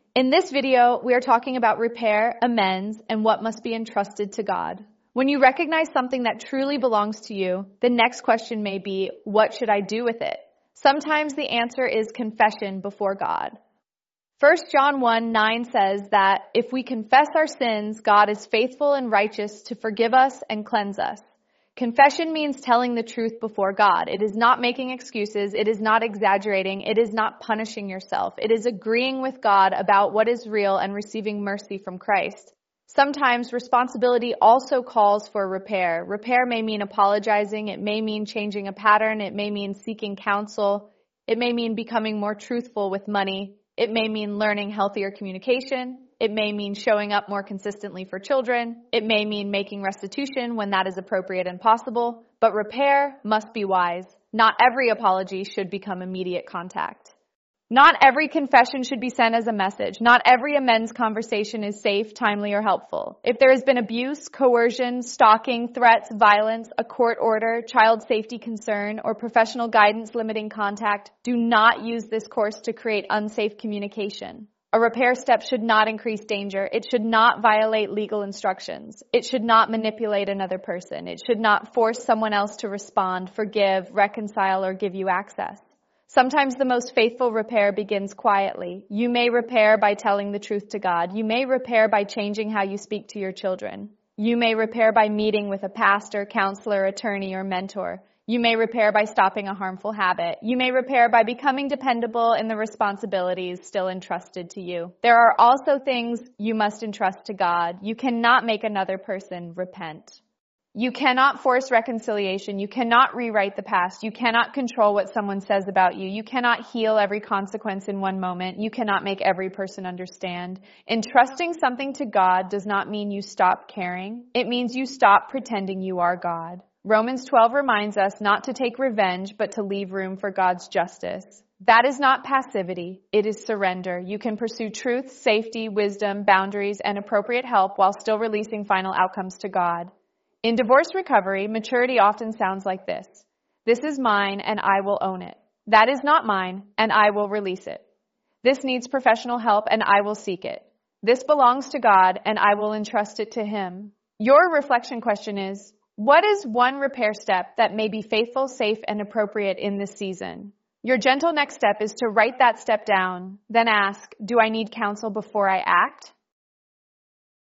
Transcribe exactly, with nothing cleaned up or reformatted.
In this video, we are talking about repair, amends, and what must be entrusted to God. When you recognize something that truly belongs to you, the next question may be, what should I do with it? Sometimes the answer is confession before God. First John one nine says that if we confess our sins, God is faithful and righteous to forgive us and cleanse us. Confession means telling the truth before God. It is not making excuses. It is not exaggerating. It is not punishing yourself. It is agreeing with God about what is real and receiving mercy from Christ. Sometimes responsibility also calls for repair. Repair may mean apologizing. It may mean changing a pattern. It may mean seeking counsel. It may mean becoming more truthful with money. It may mean learning healthier communication. It may mean showing up more consistently for children. It may mean making restitution when that is appropriate and possible. But repair must be wise. Not every apology should become immediate contact. Not every confession should be sent as a message. Not every amends conversation is safe, timely, or helpful. If there has been abuse, coercion, stalking, threats, violence, a court order, child safety concern, or professional guidance limiting contact, do not use this course to create unsafe communication. A repair step should not increase danger. It should not violate legal instructions. It should not manipulate another person. It should not force someone else to respond, forgive, reconcile, or give you access. Sometimes the most faithful repair begins quietly. You may repair by telling the truth to God. You may repair by changing how you speak to your children. You may repair by meeting with a pastor, counselor, attorney, or mentor. You may repair by stopping a harmful habit. You may repair by becoming dependable in the responsibilities still entrusted to you. There are also things you must entrust to God. You cannot make another person repent. You cannot force reconciliation. You cannot rewrite the past. You cannot control what someone says about you. You cannot heal every consequence in one moment. You cannot make every person understand. Entrusting something to God does not mean you stop caring. It means you stop pretending you are God. Romans twelve reminds us not to take revenge, but to leave room for God's justice. That is not passivity. It is surrender. You can pursue truth, safety, wisdom, boundaries, and appropriate help while still releasing final outcomes to God. In divorce recovery, maturity often sounds like this. This is mine and I will own it. That is not mine and I will release it. This needs professional help and I will seek it. This belongs to God and I will entrust it to Him. Your reflection question is, what is one repair step that may be faithful, safe, and appropriate in this season? Your gentle next step is to write that step down, then ask, do I need counsel before I act?